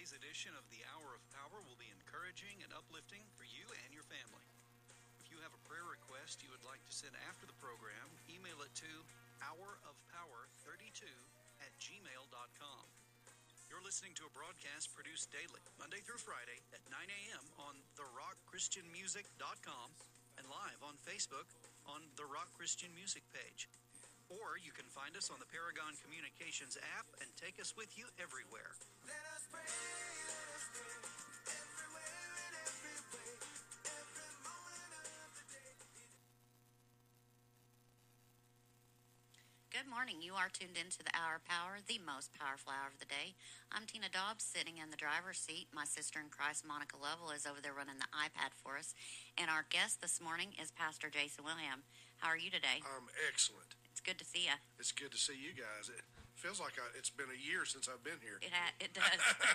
Today's edition of the Hour of Power will be encouraging and uplifting for you and your family. If you have a prayer request you would like to send after the program, email it to hourofpower32@gmail.com. You're listening to a broadcast produced daily, Monday through Friday at 9 a.m. on therockchristianmusic.com and live on Facebook on the Rock Christian Music page. Or you can find us on the Paragon Communications app and take us with you everywhere. Let us pray, everywhere and every way, every morning of the day. Good morning. You are tuned into the Hour of Power, the most powerful hour of the day. I'm Tina Dobbs, sitting in the driver's seat. My sister in Christ, Monica Lovell, is over there running the iPad for us. And our guest this morning is Pastor Jason William. How are you today? I'm excellent. It's good to see you. It's good to see you guys. It feels like it's been a year since I've been here. It does.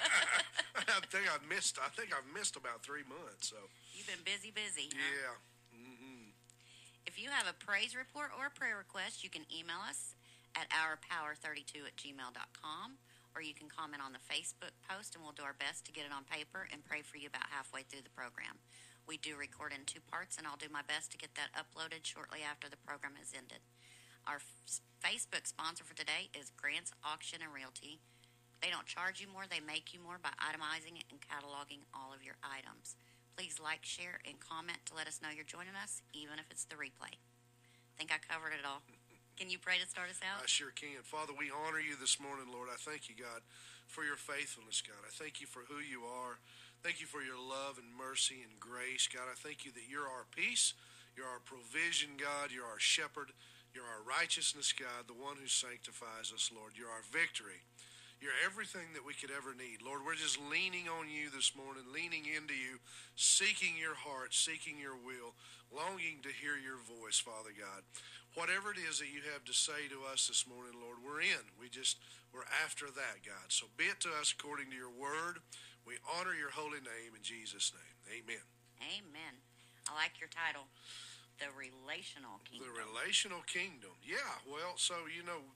I think I've missed about 3 months. So You've been busy. Huh? yeah. Mm-hmm. If you have a praise report or a prayer request, you can email us at hourpower32@gmail.com, or you can comment on the Facebook post, and we'll do our best to get it on paper and pray for you about halfway through the program. We do record in 2 parts, and I'll do my best to get that uploaded shortly after the program has ended. Our Facebook sponsor for today is Grant's Auction and Realty. They don't charge you more, they make you more by itemizing and cataloging all of your items. Please like, share, and comment to let us know you're joining us, even if it's the replay. I think I covered it all. Can you pray to start us out? I sure can. Father, we honor you this morning, Lord. I thank you, God, for your faithfulness, God. I thank you for who you are. Thank you for your love and mercy and grace, God. I thank you that you're our peace, you're our provision, God. You're our shepherd. You're our righteousness, God, the one who sanctifies us, Lord. You're our victory. You're everything that we could ever need. Lord, we're just leaning on you this morning, leaning into you, seeking your heart, seeking your will, longing to hear your voice, Father God. Whatever it is that you have to say to us this morning, Lord, we're in. We're after that, God. So be it to us according to your word. We honor your holy name in Jesus' name. Amen. Amen. I like your title, The Relational Kingdom. The Relational Kingdom. Yeah, well, so,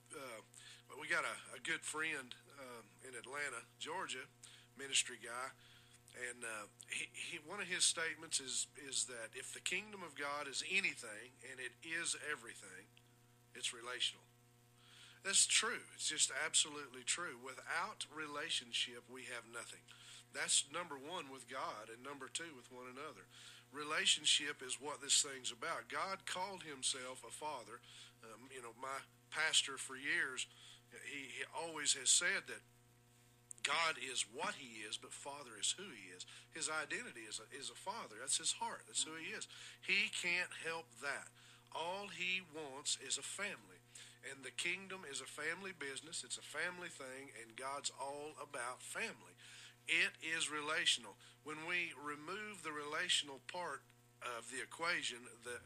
we got a good friend in Atlanta, Georgia, ministry guy, and he one of his statements is that if the kingdom of God is anything, and it is everything, it's relational. That's true. It's just absolutely true. Without relationship, we have nothing. That's number one with God, and number two with one another. Relationship is what this thing's about. God called himself a father. My pastor for years, he always has said that God is what he is, but Father is who he is. His identity is a father. That's his heart. That's who he is. He can't help that. All he wants is a family. And the kingdom is a family business. It's a family thing, and God's all about family. It is relational. When we remove the relational part of the equation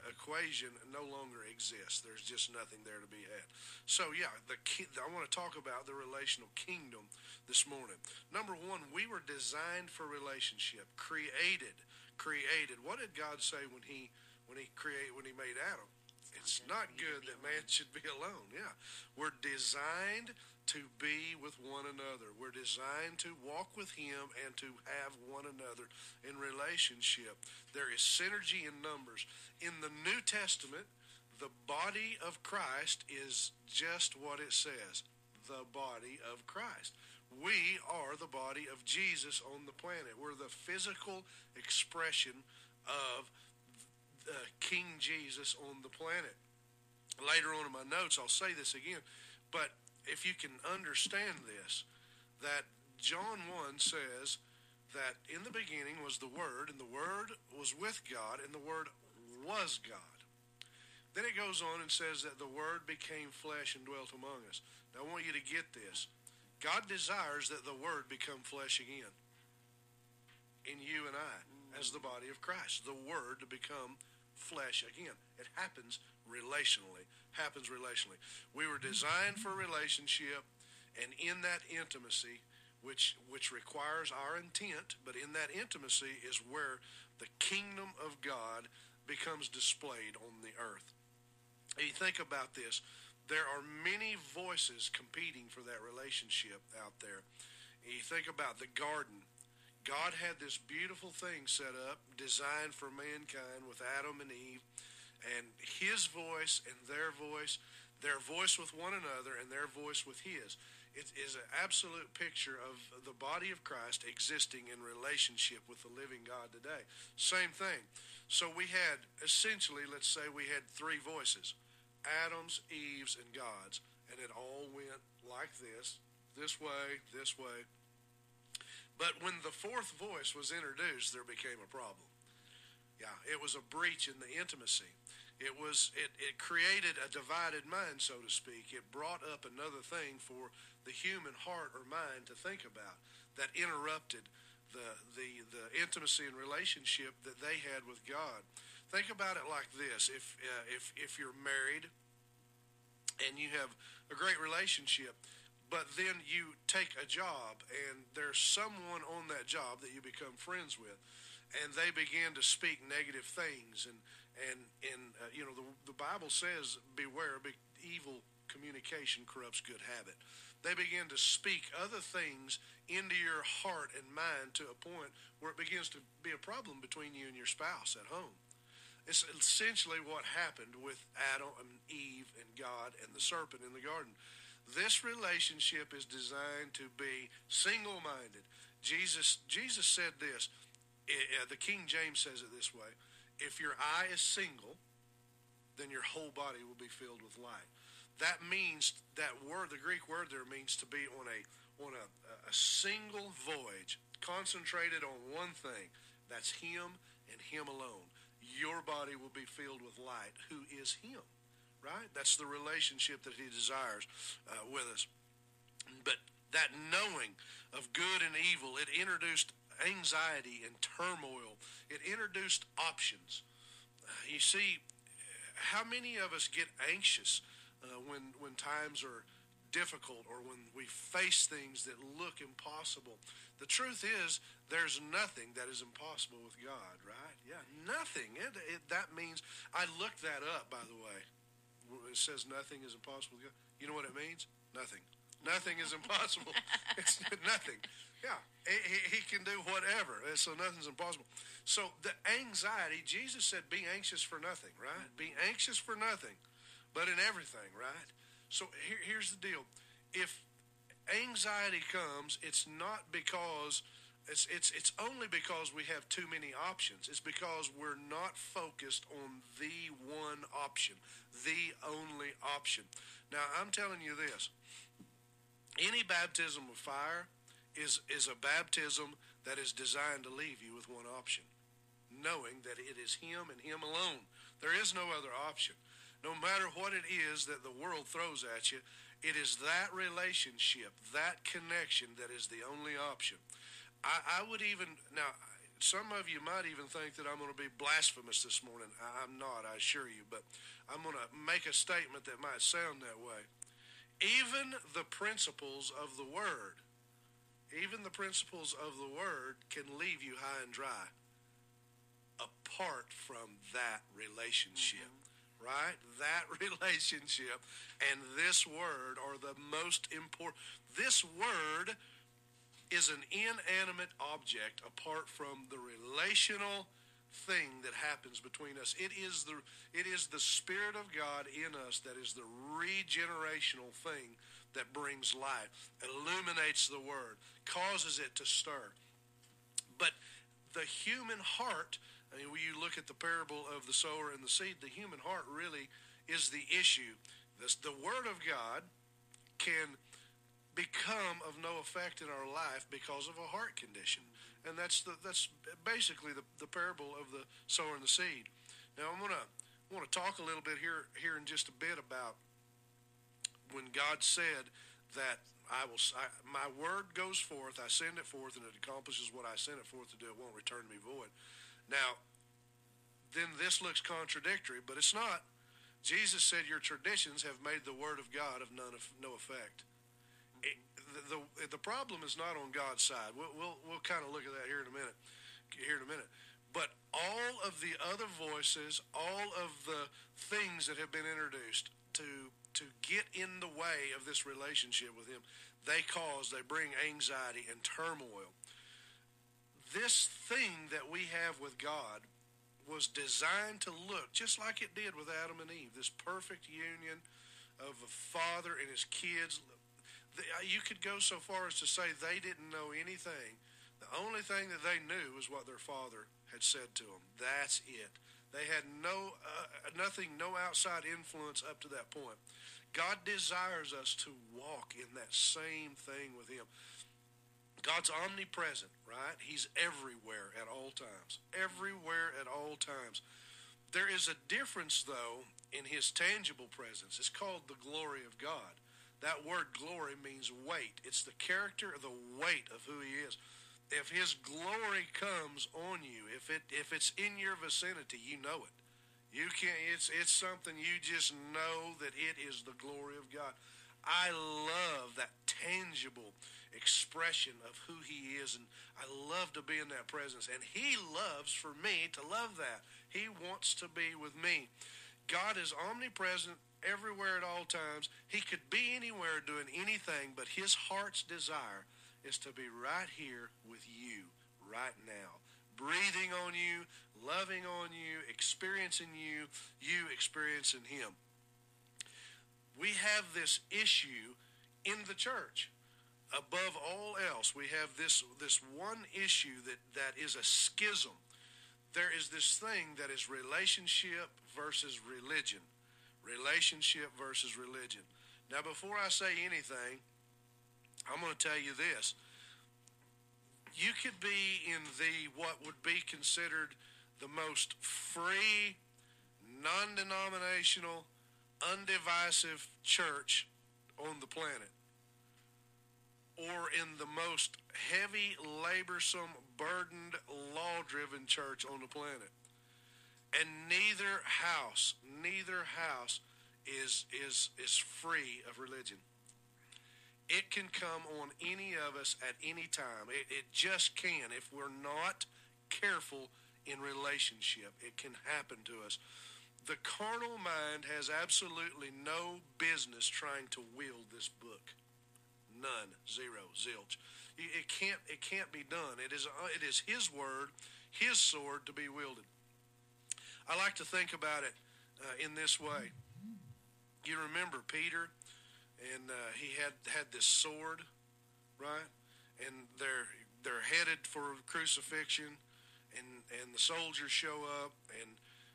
no longer exists. There's just nothing there to be had. So, yeah, I want to talk about the relational kingdom this morning. Number one, we were designed for relationship, created. What did God say when he made Adam? It's not good that man should be alone. Yeah. We're designed to be with one another. We're designed to walk with him and to have one another in relationship. There is synergy in numbers. In the New Testament, the body of Christ is just what it says, the body of Christ. We are the body of Jesus on the planet. We're the physical expression of King Jesus on the planet. Later on in my notes, I'll say this again, but if you can understand this, that John 1 says that in the beginning was the Word, and the Word was with God, and the Word was God. Then it goes on and says that the Word became flesh and dwelt among us. Now I want you to get this. God desires that the Word become flesh again in you and I as the body of Christ. The Word to become flesh again. It happens relationally. We were designed for relationship, and in that intimacy, which requires our intent, but in that intimacy is where the kingdom of God becomes displayed on the earth. And you think about this, there are many voices competing for that relationship out there. You think about the garden. God had this beautiful thing set up, designed for mankind with Adam and Eve, and his voice and their voice with one another and their voice with his. It is an absolute picture of the body of Christ existing in relationship with the living God today. Same thing. So we had, essentially, let's say we had three voices, Adam's, Eve's, and God's, and it all went like this way, this way. But when the fourth voice was introduced, there became a problem. Yeah, it was a breach in the intimacy. It created a divided mind, so to speak. It brought up another thing for the human heart or mind to think about that interrupted the intimacy and relationship that they had with God. Think about it like this: if you're married and you have a great relationship, but then you take a job and there's someone on that job that you become friends with, and they begin to speak negative things, and the Bible says, beware, evil communication corrupts good habit. They begin to speak other things into your heart and mind to a point where it begins to be a problem between you and your spouse at home. It's essentially what happened with Adam and Eve and God and the serpent in the garden. This relationship is designed to be single-minded. Jesus said this. The King James says it this way: if your eye is single, then your whole body will be filled with light. That means, that word, the Greek word there, means to be on a single voyage, concentrated on one thing. That's Him and Him alone. Your body will be filled with light, who is Him. Right? That's the relationship that He desires with us. But that knowing of good and evil, it introduced anxiety and turmoil. It introduced options. You see, how many of us get anxious when times are difficult or when we face things that look impossible? The truth is, there's nothing that is impossible with God, right? Yeah, nothing. That means, I looked that up, by the way. It says nothing is impossible with God. You know what it means? Nothing. Nothing is impossible. It's nothing. Yeah, he can do whatever, so nothing's impossible. So the anxiety, Jesus said, be anxious for nothing, right? Be anxious for nothing, but in everything, right? So here's the deal. If anxiety comes, it's not because, it's only because we have too many options. It's because we're not focused on the one option, the only option. Now, I'm telling you this. Any baptism of fire is a baptism that is designed to leave you with one option, knowing that it is Him and Him alone. There is no other option. No matter what it is that the world throws at you, it is that relationship, that connection that is the only option. I would even, now, some of you might even think that I'm going to be blasphemous this morning. I'm not, I assure you, but I'm going to make a statement that might sound that way. Even the principles of the Word, can leave you high and dry apart from that relationship. Right? That relationship and this Word are the most important. This Word is an inanimate object apart from the relational thing that happens between us. It is the Spirit of God in us that is the regenerational thing that brings life, illuminates the Word, causes it to stir. But the human heart, I mean, when you look at the parable of the sower and the seed, the human heart really is the issue. The Word of God can become of no effect in our life because of a heart condition. And that's basically the parable of the sower and the seed. Now, I want to talk a little bit here in just a bit about when God said that my word goes forth, I send it forth, and it accomplishes what I sent it forth to do. It won't return to me void. Now, then this looks contradictory, but it's not. Jesus said, your traditions have made the word of God of no effect. The problem is not on God's side. We'll kind of look at that here in a minute. But all of the other voices, all of the things that have been introduced to to get in the way of this relationship with him, they bring anxiety and turmoil. This thing that we have with God was designed to look just like it did with Adam and Eve, this perfect union of a father and his kids. You could go so far as to say they didn't know anything. The only thing that they knew was what their father had said to them. That's it. They had nothing, no outside influence up to that point. God desires us to walk in that same thing with him. God's omnipresent, right? He's everywhere at all times. Everywhere at all times. There is a difference, though, in his tangible presence. It's called the glory of God. That word glory means weight. It's the character, the weight of who he is. If his glory comes on you, if it's in your vicinity, you know it. You can't. It's something you just know that it is the glory of God. I love that tangible expression of who he is, and I love to be in that presence. And he loves for me to love that. He wants to be with me. God is omnipresent everywhere at all times. He could be anywhere doing anything, but his heart's desire is to be right here with you right now, breathing on you, loving on you, experiencing you, you experiencing him. We have this issue in the church. Above all else, we have this one issue that is a schism. There is this thing that is relationship versus religion. Relationship versus religion. Now, before I say anything, I'm going to tell you this. You could be in what would be considered the most free, non-denominational, undivisive church on the planet, or in the most heavy, laborsome, burdened, law-driven church on the planet. And neither house is free of religion. It can come on any of us at any time. It just can. If we're not careful in relationship, it can happen to us. The carnal mind has absolutely no business trying to wield this book. None. Zero. Zilch. It can't be done. It is his word, his sword to be wielded. I like to think about it in this way. You remember Peter, and he had this sword, right? And they're headed for crucifixion, and the soldiers show up, and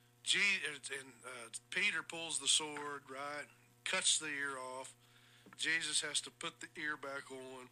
Peter pulls the sword, right? Cuts the ear off. Jesus has to put the ear back on.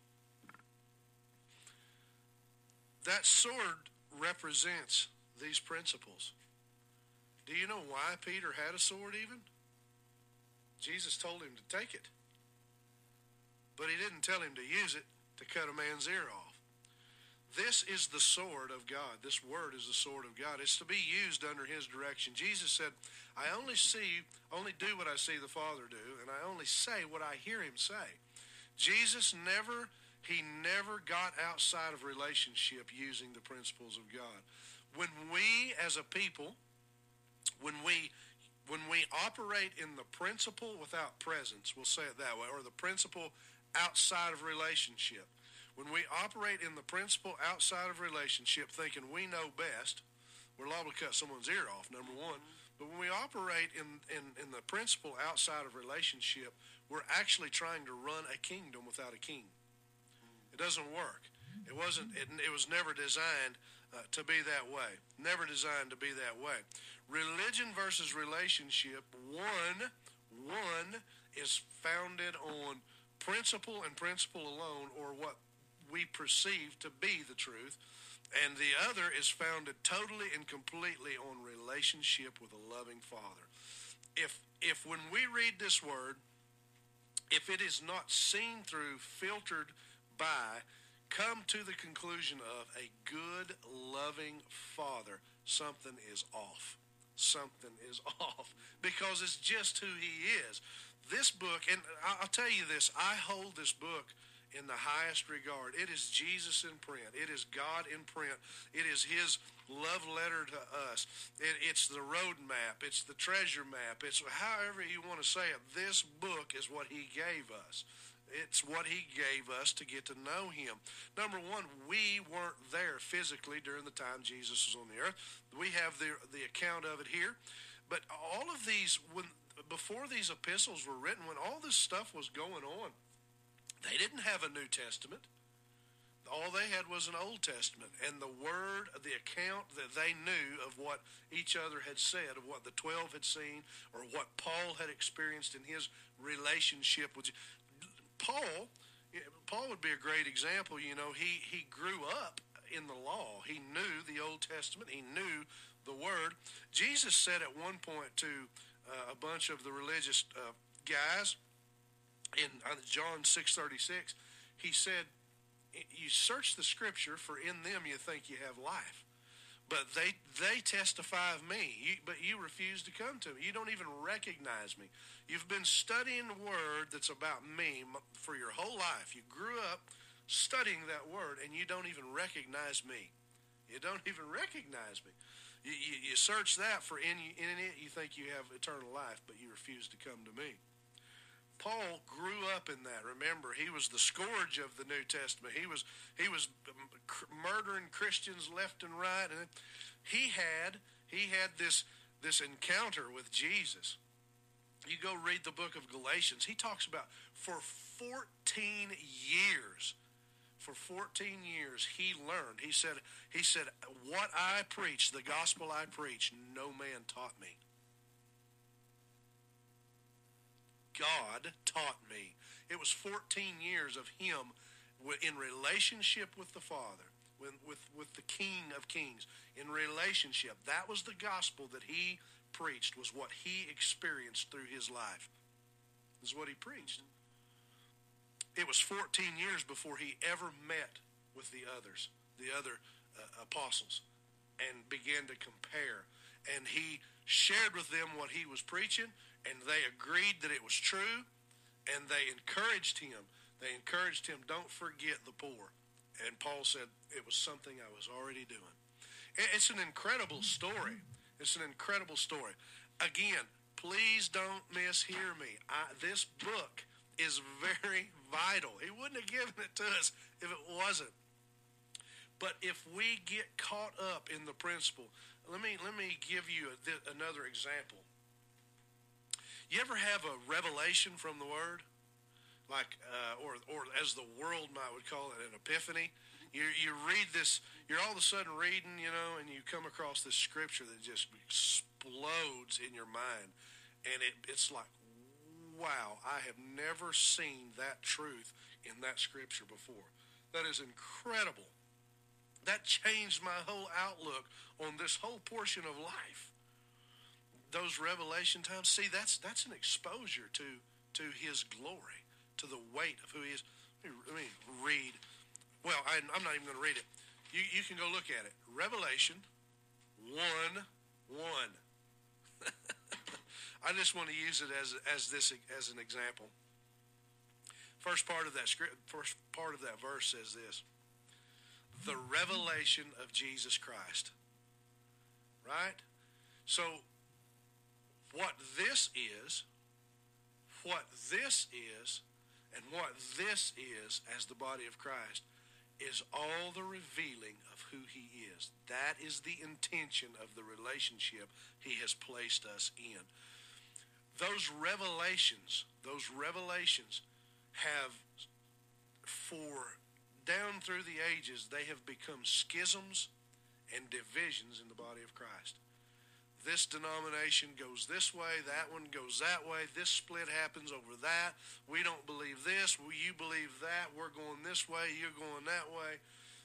That sword represents these principles. Do you know why Peter had a sword even? Jesus told him to take it. But he didn't tell him to use it to cut a man's ear off. This is the sword of God. This word is the sword of God. It's to be used under his direction. Jesus said, I only do what I see the Father do, and I only say what I hear him say. Jesus never got outside of relationship using the principles of God. When we as a people, when we operate in the principle without presence, we'll say it that way, or the principle outside of relationship, when we operate in the principle outside of relationship thinking we know best, we're liable to cut someone's ear off, number one. But when we operate in the principle outside of relationship, we're actually trying to run a kingdom without a king. It doesn't work. It was never designed to be that way. Never designed to be that way. Religion versus relationship, one is founded on principle and principle alone, or what we perceive to be the truth, and the other is founded totally and completely on relationship with a loving Father. If when we read this word, if it is not seen through, filtered by, come to the conclusion of a good, loving Father, something is off. Something is off, because it's just who he is. This book, and I'll tell you this, I hold this book in the highest regard. It is Jesus in print. It is God in print. It is his love letter to us. It's the road map. It's the treasure map. It's however you want to say it. This book is what he gave us. It's what he gave us to get to know him. Number one, we weren't there physically during the time Jesus was on the earth. We have the account of it here. But all of these, before these epistles were written, when all this stuff was going on, they didn't have a New Testament. All they had was an Old Testament. And the word, the account that they knew of what each other had said, of what the 12 had seen, or what Paul had experienced in his relationship with Paul would be a great example. You know, he grew up in the law. He knew the Old Testament. He knew the Word. Jesus said at one point to a bunch of the religious guys in John 6:36, he said, "You search the Scripture, for in them you think you have life. But they testify of me, but you refuse to come to me. You don't even recognize me. You've been studying the Word that's about me for your whole life. You grew up studying that Word, and you don't even recognize me. You don't even recognize me. You search that, for in it you think you have eternal life, but you refuse to come to me." Paul grew up in that. Remember, he was the scourge of the New Testament. He was murdering Christians left and right, and he had this encounter with Jesus. You go read the book of Galatians. He talks about for 14 years. For 14 years, he learned. He said, "What I preach, the gospel I preach, no man taught me. God taught me." It was 14 years of him in relationship with the Father, with the King of Kings, in relationship. That was the gospel that he preached, was what he experienced through his life. This is what he preached. It was 14 years before he ever met with the other apostles, and began to compare. And he shared with them what he was preaching, and they agreed that it was true, and they encouraged him. Don't forget the poor. And Paul said, it was something I was already doing. It's an incredible story. It's an incredible story. Again, please don't mishear me. This book is very vital. He wouldn't have given it to us if it wasn't. But if we get caught up in the principle, let me give you another example. You ever have a revelation from the Word? Like, or as the world would call it, an epiphany. You read this, you're all of a sudden reading, and you come across this scripture that just explodes in your mind. And it's like, wow, I have never seen that truth in that scripture before. That is incredible. That changed my whole outlook on this whole portion of life. Those revelation times, see, that's an exposure to his glory, to the weight of who he is. Let me read. Well, I'm not even going to read it. You can go look at it. Revelation 1:1. I just want to use it as an example. First part of that verse says this: the revelation of Jesus Christ. Right? So what this is, and what this is as the body of Christ, is all the revealing of who he is. That is the intention of the relationship he has placed us in. Those revelations have, for down through the ages, they have become schisms and divisions in the body of Christ. This denomination goes this way, that one goes that way, this split happens over that, we don't believe this, you believe that, we're going this way, you're going that way.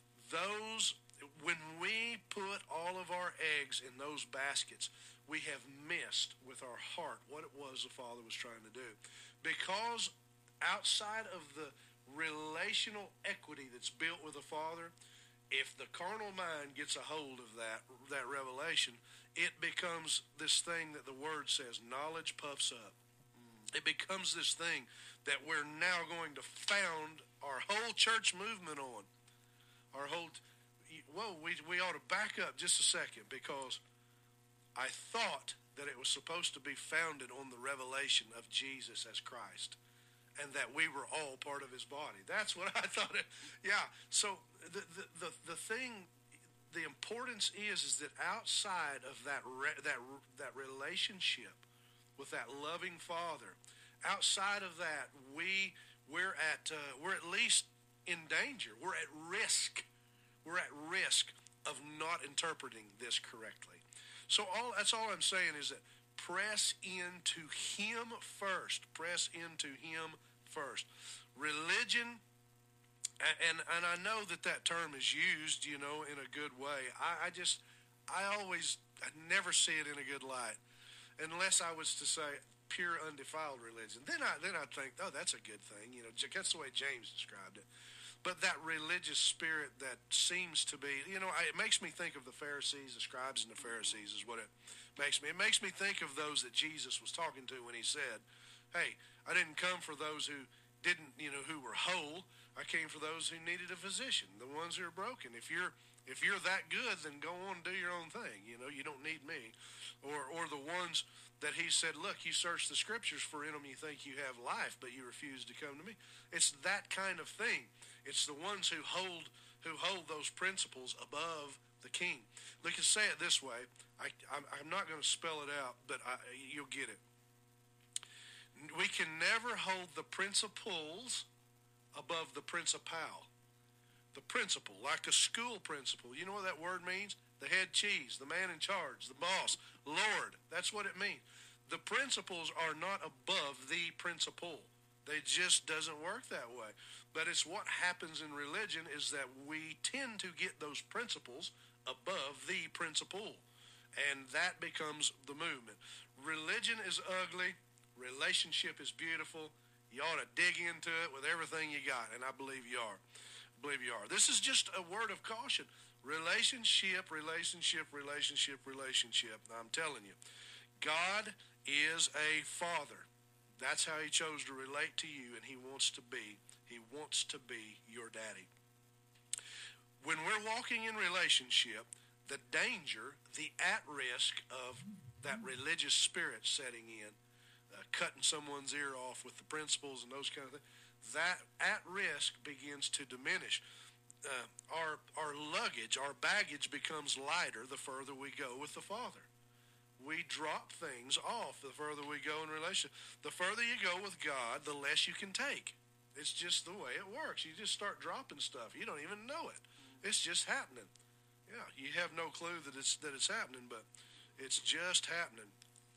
When we put all of our eggs in those baskets, we have missed with our heart what it was the Father was trying to do. Because outside of the relational equity that's built with the Father, if the carnal mind gets a hold of that revelation, it becomes this thing that the Word says, knowledge puffs up. It becomes this thing that we're now going to found our whole church movement on. Our whole, whoa, we ought to back up just a second, because I thought that it was supposed to be founded on the revelation of Jesus as Christ, and that we were all part of his body. That's what I thought. So the thing, the importance is that outside of that relationship with that loving Father, outside of that, we're at least in danger. We're at risk. We're at risk of not interpreting this correctly. So that's all I'm saying is that press into him first. Press into him first. Religion, and I know that term is used, in a good way. I never see it in a good light, unless I was to say pure undefiled religion. Then I'd think, oh, that's a good thing. That's the way James described it. But that religious spirit that seems to be, it makes me think of the Pharisees, the scribes and the Pharisees is what it makes me. It makes me think of those that Jesus was talking to when he said, hey, I didn't come for those who didn't, who were whole. I came for those who needed a physician, the ones who are broken. If you're that good, then go on and do your own thing. You don't need me. Or the ones that he said, look, you search the scriptures, for in them you think you have life, but you refuse to come to me. It's that kind of thing. It's the ones who hold those principles above the king. Look, and say it this way. I'm not going to spell it out, but you'll get it. We can never hold the principles above the principal. The principal, like a school principal. You know what that word means? The head cheese, the man in charge, the boss, Lord. That's what it means. The principles are not above the principle. It just doesn't work that way. But it's what happens in religion is that we tend to get those principles above the principle. And that becomes the movement. Religion is ugly. Relationship is beautiful. You ought to dig into it with everything you got. And I believe you are. This is just a word of caution. Relationship. I'm telling you, God is a father. That's how he chose to relate to you, and he wants to be your daddy. When we're walking in relationship, the danger, the at-risk of that religious spirit setting in, cutting someone's ear off with the principles and those kind of things, that at-risk begins to diminish. Our luggage, our baggage becomes lighter the further we go with the Father. We drop things off the further we go in relationship. The further you go with God, the less you can take. It's just the way it works. You just start dropping stuff. You don't even know it. It's just happening. Yeah, you have no clue that it's happening, but it's just happening.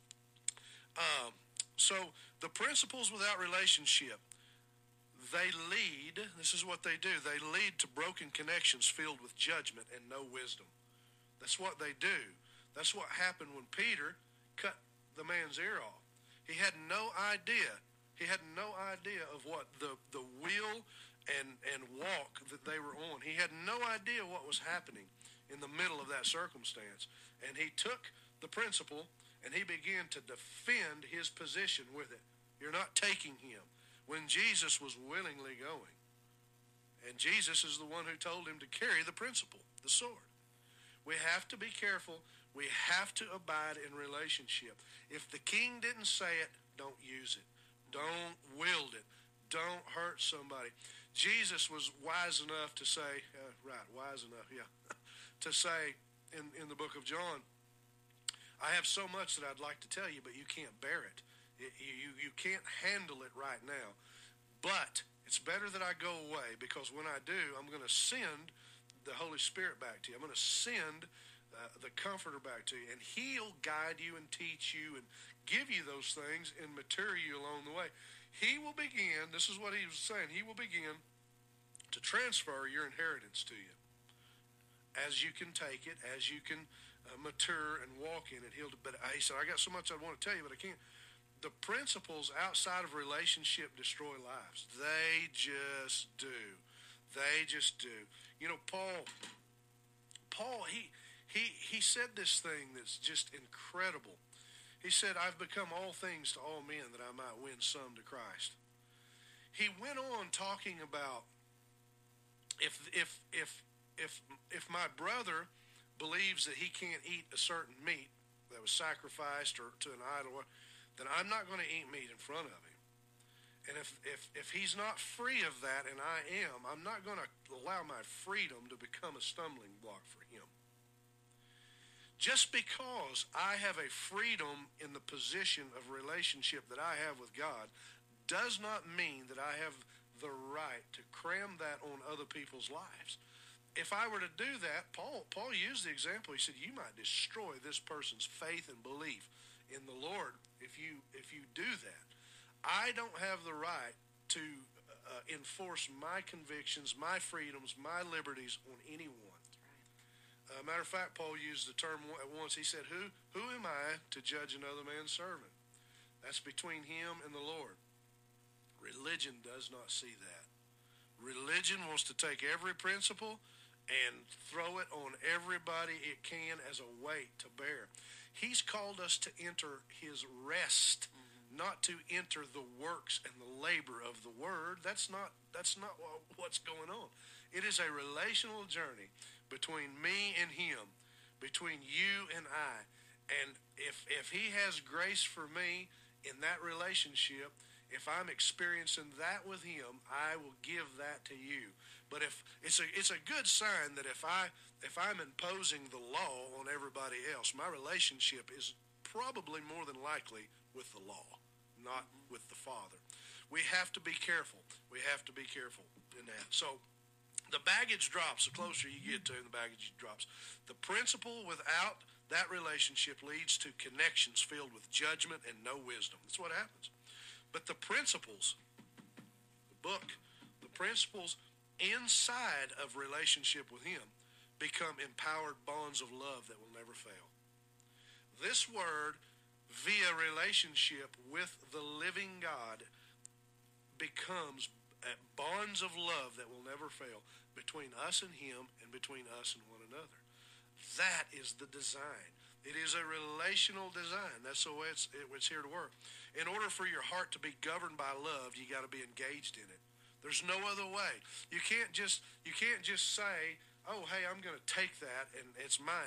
So the principles without relationship, they lead, this is what they do, they lead to broken connections filled with judgment and no wisdom. That's what they do. That's what happened when Peter cut the man's ear off. He had no idea. He had no idea of what the wheel and walk that they were on. He had no idea what was happening in the middle of that circumstance. And he took the principle and he began to defend his position with it. You're not taking him. When Jesus was willingly going. And Jesus is the one who told him to carry the principle, the sword. We have to be careful. We have to abide in relationship. If the king didn't say it, don't use it. Don't wield it. Don't hurt somebody. Jesus was wise enough to say, to say in the book of John, I have so much that I'd like to tell you, but you can't bear it. You can't handle it right now. But it's better that I go away, because when I do, I'm going to send the Holy Spirit back to you. I'm going to send the Comforter back to you, and he'll guide you and teach you and give you those things and mature you along the way. He will begin, this is what he was saying, he will begin to transfer your inheritance to you. As you can take it, as you can mature and walk in it. But he said, I got so much I want to tell you, but I can't. The principles outside of relationship destroy lives. They just do. They just do. You know, Paul, he said this thing that's just incredible. He said, I've become all things to all men that I might win some to Christ. He went on talking about if my brother believes that he can't eat a certain meat that was sacrificed or to an idol, then I'm not going to eat meat in front of him. And if he's not free of that and I am, I'm not going to allow my freedom to become a stumbling block for him. Just because I have a freedom in the position of relationship that I have with God does not mean that I have the right to cram that on other people's lives. If I were to do that, Paul used the example. He said, you might destroy this person's faith and belief in the Lord if you do that. I don't have the right to enforce my convictions, my freedoms, my liberties on anyone. Matter of fact, Paul used the term once. He said, who am I to judge another man's servant? That's between him and the Lord. Religion does not see that. Religion wants to take every principle and throw it on everybody it can as a weight to bear. He's called us to enter his rest, not to enter the works and the labor of the word. That's not what's going on. It is a relational journey between me and him, between you and I. And if he has grace for me in that relationship, if I'm experiencing that with him, I will give that to you. But if it's a good sign that if I'm imposing the law on everybody else, my relationship is probably more than likely with the law, not with the Father. We have to be careful. We have to be careful in that. So the baggage drops. The closer you get to it, the baggage drops. The principle without that relationship leads to connections filled with judgment and no wisdom. That's what happens. But the principles, the principles inside of relationship with him become empowered bonds of love that will never fail. This word, via relationship with the living God, becomes bonds of love that will never fail between us and him and between us and one another. That is the design. It is a relational design. That's the way it's here to work. In order for your heart to be governed by love, you got to be engaged in it. There's no other way. You can't just say, "Oh, hey, I'm going to take that and it's mine."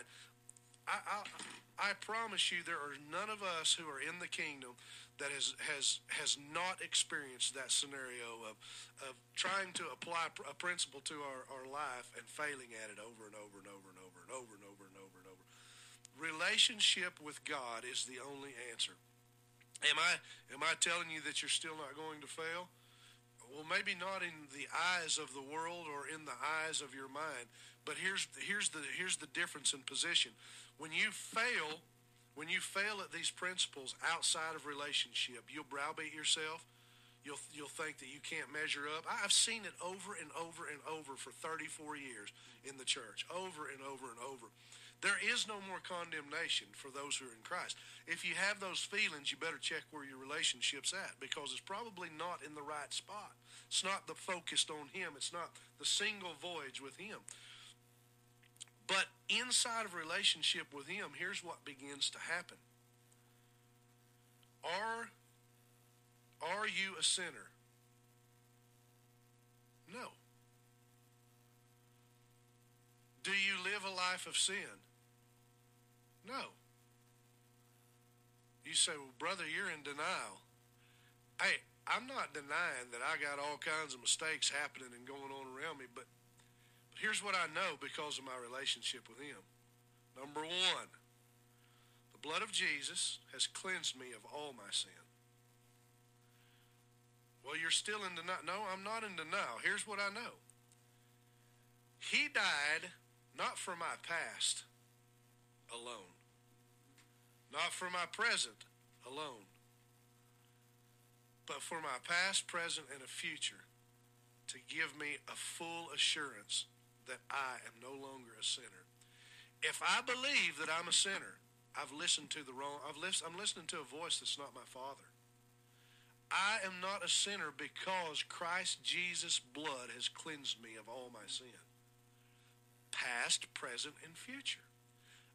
I promise you, there are none of us who are in the kingdom that has not experienced that scenario of trying to apply a principle to our life and failing at it over and over and over and over and over and over and over and over. Relationship with God is the only answer. Am I telling you that you're still not going to fail? Well, maybe not in the eyes of the world or in the eyes of your mind, but here's the difference in position. When you fail at these principles outside of relationship, you'll browbeat yourself. You'll think that you can't measure up. I've seen it over and over and over for 34 years in the church, over and over and over. There is no more condemnation for those who are in Christ. If you have those feelings, you better check where your relationship's at, because it's probably not in the right spot. It's not the focused on him. It's not the single voyage with him. But inside of relationship with him, here's what begins to happen. Are you a sinner? No. Do you live a life of sin? No. You say, well, brother, you're in denial. Hey, I'm not denying that I got all kinds of mistakes happening and going on around me, but here's what I know because of my relationship with him. Number one, the blood of Jesus has cleansed me of all my sin. Well, you're still in denial. No, I'm not in denial. Here's what I know. He died not for my past alone, not for my present alone, but for my past, present, and a future, to give me a full assurance that I am no longer a sinner. If I believe that I'm a sinner, I'm listening to a voice that's not my Father. I am not a sinner because Christ Jesus' blood has cleansed me of all my sin, past, present, and future.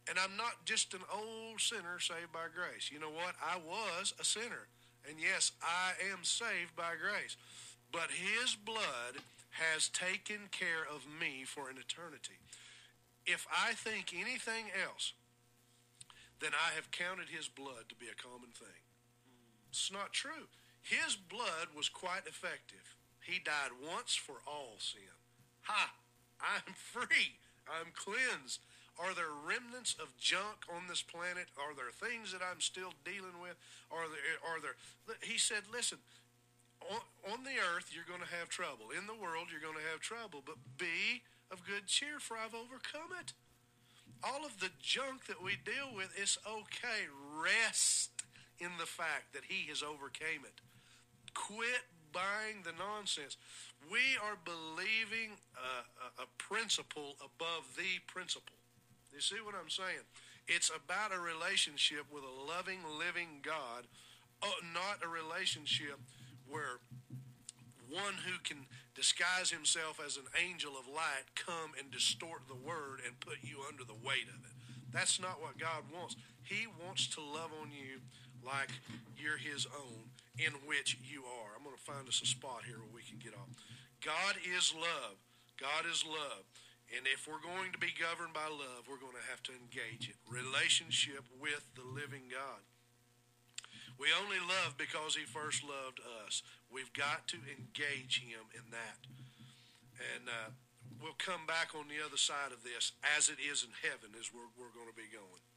And I'm not just an old sinner saved by grace. You know what? I was a sinner. And yes, I am saved by grace. But his blood has taken care of me for an eternity. If I think anything else, then I have counted his blood to be a common thing. It's not true. His blood was quite effective. He died once for all sin. Ha! I'm free. I'm cleansed. Are there remnants of junk on this planet? Are there things that I'm still dealing with? Are there? He said, listen, on the earth you're going to have trouble. In the world you're going to have trouble. But be of good cheer, for I've overcome it. All of the junk that we deal with is okay. Rest in the fact that he has overcame it. Quit buying the nonsense. We are believing a principle above the principle. You see what I'm saying? It's about a relationship with a loving, living God, not a relationship where one who can disguise himself as an angel of light come and distort the word and put you under the weight of it. That's not what God wants. He wants to love on you like you're his own, in which you are. I'm going to find us a spot here where we can get off. God is love. God is love. And if we're going to be governed by love, we're going to have to engage it. Relationship with the living God. We only love because he first loved us. We've got to engage him in that. And we'll come back on the other side of this as it is in heaven, as we're going to be going.